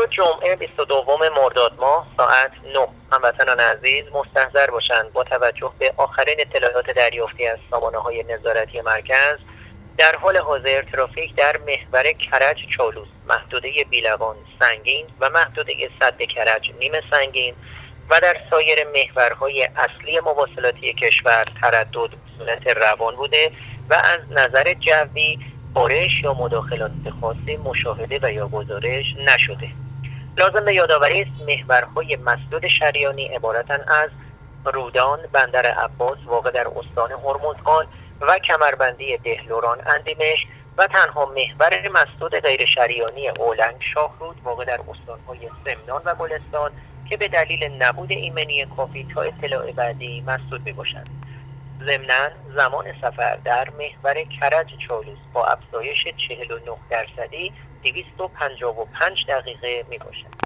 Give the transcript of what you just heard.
امروز جمعه 22 مرداد ماه ساعت 9 هموطنان عزیز مستحضر باشند با توجه به آخرین اطلاعات دریافتی از سامانه‌های نظارتی مرکز در حال حاضر ترافیک در محور کرج چالوس، محدوده بیلوان سنگین و محدوده سد کرج نیمه سنگین و در سایر محورهای اصلی مواصلاتی کشور تردد به صورت روان بوده و از نظر جوی بارش یا مداخلات خاصی مشاهده و یا گزارش نشده. لازم به یادآوری است محورهای مسدود شریانی عبارتند از رودان، بندر عباس واقع در استان هرمزگان و کمربندی دهلوران اندیمش و تنها محور مسدود غیر شریانی اولنگ شاهرود واقع در استانهای سمنان و گلستان که به دلیل نبود ایمنی کافی تا اطلاع بعدی مسدود میباشند. ضمناً زمان سفر در محور کرج چالوس با افزایش 49% 255 دقیقه می باشد.